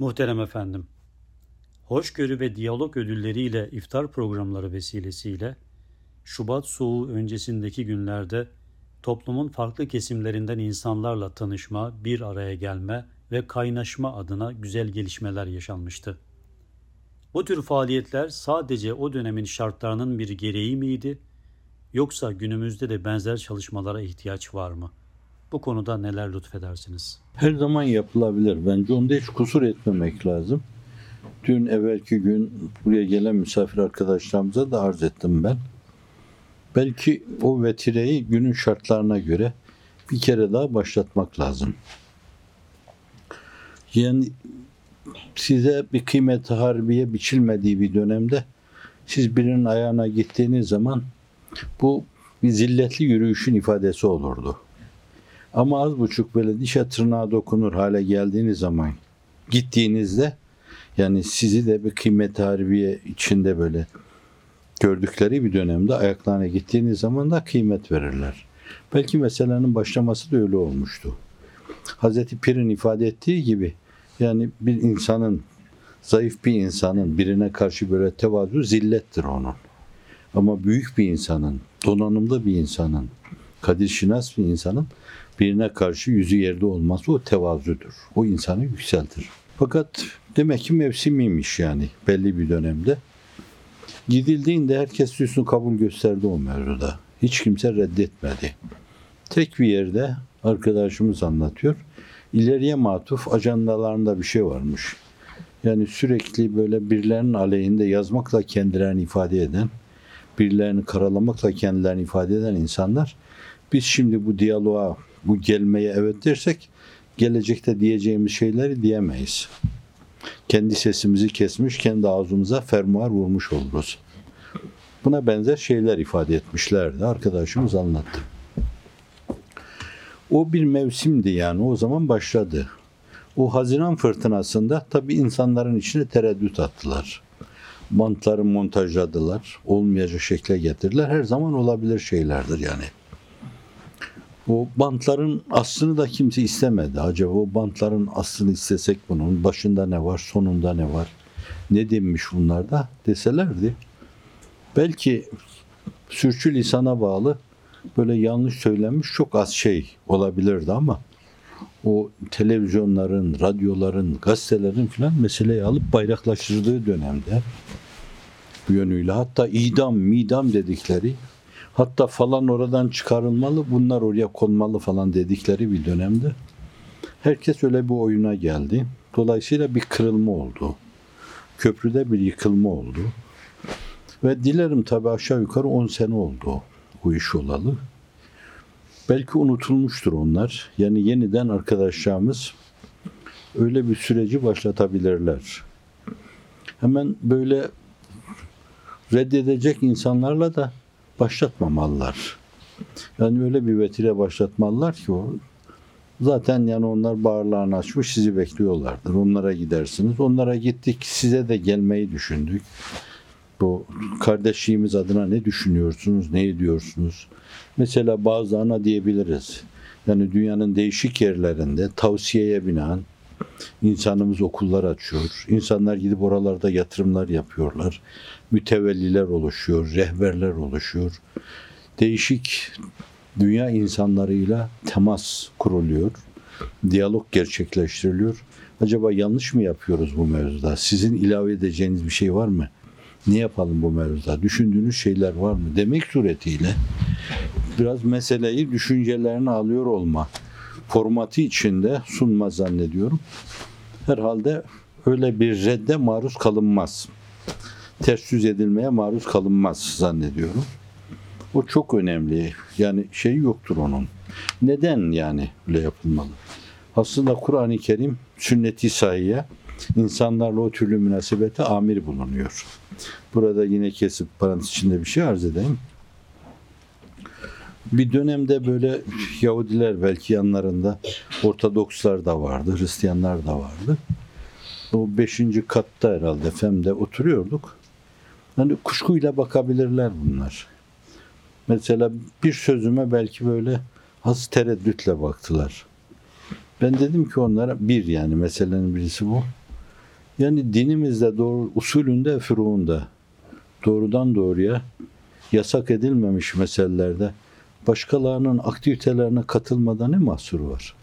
Muhterem efendim, hoşgörü ve diyalog ödülleriyle iftar programları vesilesiyle Şubat Soğuğu öncesindeki günlerde toplumun farklı kesimlerinden insanlarla tanışma, bir araya gelme ve kaynaşma adına güzel gelişmeler yaşanmıştı. Bu tür faaliyetler sadece o dönemin şartlarının bir gereği miydi, yoksa günümüzde de benzer çalışmalara ihtiyaç var mı? Bu konuda neler lütfedersiniz? Her zaman yapılabilir. Bence onda hiç kusur etmemek lazım. Dün evvelki gün buraya gelen misafir arkadaşlarımıza da arz ettim ben. Belki o vetireyi günün şartlarına göre bir kere daha başlatmak lazım. Yani size bir kıymet-i harbiye biçilmediği bir dönemde siz birinin ayağına gittiğiniz zaman bu bir zilletli yürüyüşün ifadesi olurdu. Ama az buçuk böyle dişe tırnağa dokunur hale geldiğiniz zaman gittiğinizde yani sizi de bir kıymet-i harbiye içinde böyle gördükleri bir dönemde ayaklarına gittiğiniz zaman da kıymet verirler. Belki meselenin başlaması da öyle olmuştu. Hazreti Pir'in ifade ettiği gibi yani bir insanın, zayıf bir insanın birine karşı böyle tevazu zillettir onun. Ama büyük bir insanın, donanımlı bir insanın, kadirşinas bir insanın birine karşı yüzü yerde olması o tevazudur. O insanı yükseltir. Fakat demek ki mevsimiymiş yani belli bir dönemde. Gidildiğinde herkes üstünü kabul gösterdi o mevzuda. Hiç kimse reddetmedi. Tek bir yerde arkadaşımız anlatıyor. İleriye matuf ajandalarında bir şey varmış. Yani sürekli böyle birilerinin aleyhinde yazmakla kendilerini ifade eden, birilerini karalamakla kendilerini ifade eden insanlar, biz şimdi bu diyaloğa, bu gelmeye evet dersek, gelecekte diyeceğimiz şeyleri diyemeyiz. Kendi sesimizi kesmiş, kendi ağzımıza fermuar vurmuş oluruz. Buna benzer şeyler ifade etmişlerdi. Arkadaşımız anlattı. O bir mevsimdi yani. O zaman başladı. O Haziran fırtınasında tabii insanların içine tereddüt attılar. Bantları montajladılar. Olmayacak şekle getirdiler. Her zaman olabilir şeylerdir yani. O bantların aslını da kimse istemedi. Acaba o bantların aslını istesek bunun başında ne var, sonunda ne var, ne demiş bunlarda deselerdi. Belki sürçülisana bağlı böyle yanlış söylenmiş çok az şey olabilirdi ama o televizyonların, radyoların, gazetelerin filan meseleyi alıp bayraklaştırdığı dönemde bu yönüyle hatta midam dedikleri, hatta falan oradan çıkarılmalı, bunlar oraya konmalı falan dedikleri bir dönemde herkes öyle bir oyuna geldi. Dolayısıyla bir kırılma oldu. Köprüde bir yıkılma oldu. Ve dilerim tabii aşağı yukarı 10 sene oldu o iş olalı. Belki unutulmuştur onlar. Yani yeniden arkadaşlarımız öyle bir süreci başlatabilirler. Hemen böyle reddedecek insanlarla da başlatmamalılar. Yani öyle bir vetire başlatmalılar ki o zaten yani onlar bağırlarını açmış sizi bekliyorlardır. Onlara gidersiniz. Onlara gittik, size de gelmeyi düşündük. Bu kardeşliğimiz adına ne düşünüyorsunuz, ne ediyorsunuz? Mesela bazılarına diyebiliriz. Yani dünyanın değişik yerlerinde tavsiyeye binaen insanımız okullar açıyor. İnsanlar gidip oralarda yatırımlar yapıyorlar. Mütevelliler oluşuyor, rehberler oluşuyor. Değişik dünya insanlarıyla temas kuruluyor. Diyalog gerçekleştiriliyor. Acaba yanlış mı yapıyoruz bu mevzuda? Sizin ilave edeceğiniz bir şey var mı? Ne yapalım bu mevzuda? Düşündüğünüz şeyler var mı? Demek suretiyle biraz meseleyi düşüncelerini alıyor olma formatı içinde sunma zannediyorum. Herhalde öyle bir redde maruz kalınmaz. Ters yüz edilmeye maruz kalınmaz zannediyorum. O çok önemli. Yani şey yoktur onun. Neden yani öyle yapılmalı? Aslında Kur'an-ı Kerim sünnet-i sahiye insanlarla o türlü münasebete amir bulunuyor. Burada yine kesip parantez içinde bir şey arz edeyim. Bir dönemde böyle Yahudiler belki yanlarında Ortodokslar da vardı, Hristiyanlar da vardı. O 5. katta herhalde FEM'de oturuyorduk. Hani kuşkuyla bakabilirler bunlar. Mesela bir sözüme belki böyle az tereddütle baktılar. Ben dedim ki onlara yani meselenin birisi bu. Yani dinimizde doğru, usulünde, furuunda doğrudan doğruya yasak edilmemiş meselelerde başkalarının aktivitelerine katılmada ne mahsuru var?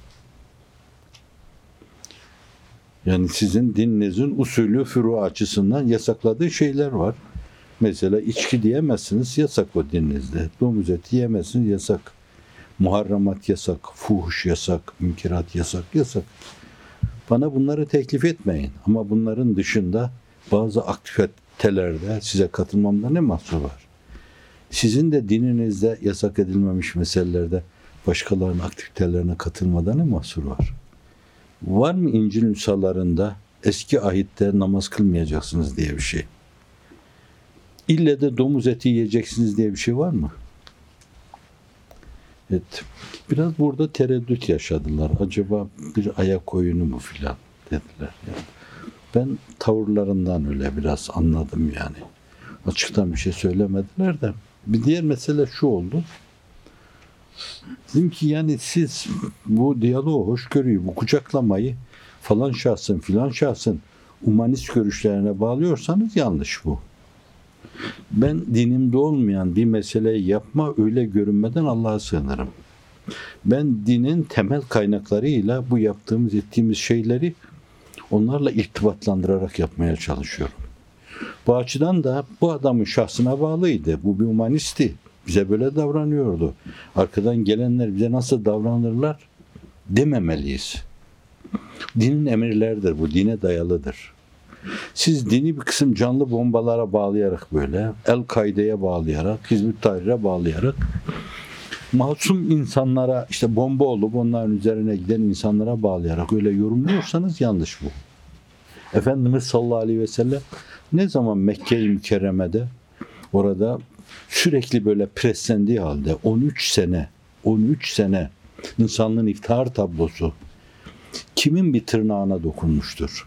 Yani sizin dininizin usulü, furu açısından yasakladığı şeyler var. Mesela içki diyemezsiniz, yasak o dininizde. Domuz eti yiyemezsiniz, yasak. Muharramat yasak, fuhuş yasak, münkerat yasak. Bana bunları teklif etmeyin. Ama bunların dışında bazı aktivitelerde size katılmamda ne mahsur var? Sizin de dininizde yasak edilmemiş meselelerde başkalarının aktivitelerine katılmada ne mahsur var? Var mı İncil nüshalarında eski ahitte namaz kılmayacaksınız diye bir şey? İlle de domuz eti yiyeceksiniz diye bir şey var mı? Evet. Biraz burada tereddüt yaşadılar. Acaba bir ayak oyunu mu filan dediler. Yani ben tavırlarından öyle biraz anladım yani. Açıktan bir şey söylemediler de. Bir diğer mesele şu oldu. Dedim ki yani siz bu diyaloğu, hoşgörüyü, bu kucaklamayı falan şahsın filan şahsın humanist görüşlerine bağlıyorsanız yanlış bu. Ben dinimde olmayan bir meseleyi yapma öyle görünmeden Allah'a sığınırım. Ben dinin temel kaynaklarıyla bu yaptığımız, ettiğimiz şeyleri onlarla irtibatlandırarak yapmaya çalışıyorum. Bu açıdan da bu adamın şahsına bağlıydı. Bu bir humanisti. Bize böyle davranıyordu. Arkadan gelenler bize nasıl davranırlar dememeliyiz. Dinin emirleridir bu. Dine dayalıdır. Siz dini bir kısım canlı bombalara bağlayarak böyle, El-Kaide'ye bağlayarak, Hizb-ut Tahrir'e bağlayarak masum insanlara işte bomba olup onların üzerine giden insanlara bağlayarak öyle yorumluyorsanız yanlış bu. Efendimiz sallallahu aleyhi ve sellem ne zaman Mekke-i Mükerreme'de orada sürekli böyle preslendiği halde 13 sene insanlığın iftihar tablosu kimin bir tırnağına dokunmuştur?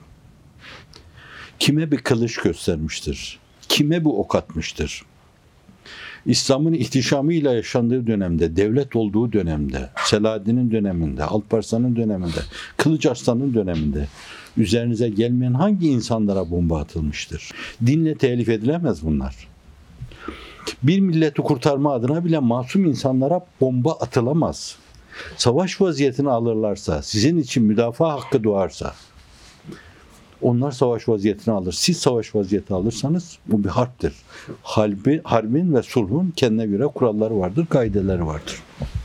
Kime bir kılıç göstermiştir? Kime bir ok atmıştır? İslam'ın ihtişamıyla yaşandığı dönemde, devlet olduğu dönemde, Selahaddin'in döneminde, Alparslan'ın döneminde, Kılıç Arslan'ın döneminde üzerinize gelmeyen hangi insanlara bomba atılmıştır? Dinle telif edilemez bunlar. Bir milleti kurtarma adına bile masum insanlara bomba atılamaz. Savaş vaziyetini alırlarsa, sizin için müdafaa hakkı doğarsa, onlar savaş vaziyetini alır. Siz savaş vaziyeti alırsanız bu bir harptir. Harbin ve sulhun kendine göre kuralları vardır, kaideleri vardır.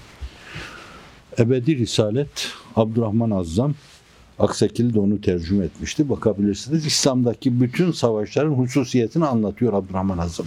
Ebedi Risalet, Abdurrahman Azzam Aksekili de onu tercüme etmişti. Bakabilirsiniz. İslam'daki bütün savaşların hususiyetini anlatıyor Abdurrahman Azzam.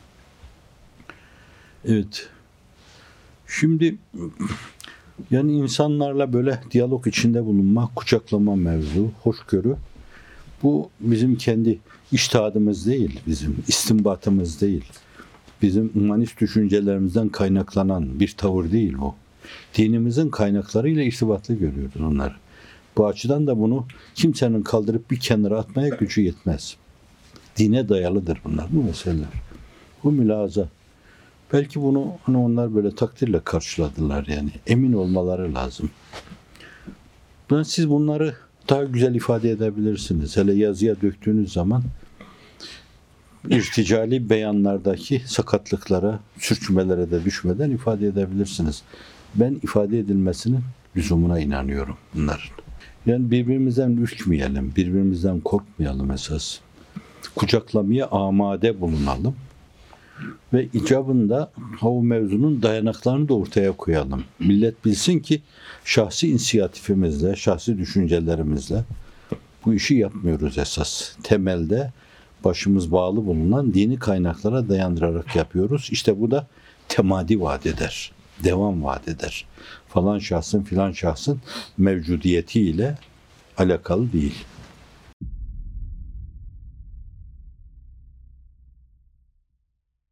Evet. Şimdi yani insanlarla böyle diyalog içinde bulunma, kucaklama mevzu, hoşgörü, bu bizim kendi içtihadımız değil, bizim istinbatımız değil. Bizim humanist düşüncelerimizden kaynaklanan bir tavır değil bu. Dinimizin kaynaklarıyla irtibatlı görüyoruz onları. Bu açıdan da bunu kimsenin kaldırıp bir kenara atmaya gücü yetmez. Dine dayalıdır bunlar, bu meseleler. Bu mülahaza. Belki bunu hani onlar böyle takdirle karşıladılar yani. Emin olmaları lazım. Siz bunları daha güzel ifade edebilirsiniz. Hele yazıya döktüğünüz zaman irticali beyanlardaki sakatlıklara, sürçmelere de düşmeden ifade edebilirsiniz. Ben ifade edilmesinin lüzumuna inanıyorum bunların. Yani birbirimizden ürkmeyelim, birbirimizden korkmayalım esas. Kucaklamaya amade bulunalım. Ve icabında o mevzunun dayanaklarını da ortaya koyalım. Millet bilsin ki şahsi inisiyatifimizle, şahsi düşüncelerimizle bu işi yapmıyoruz esas. Temelde başımız bağlı bulunan dini kaynaklara dayandırarak yapıyoruz. İşte bu da temadi vaat eder, devam vaat eder. Falan şahsın filan şahsın mevcudiyetiyle alakalı değil.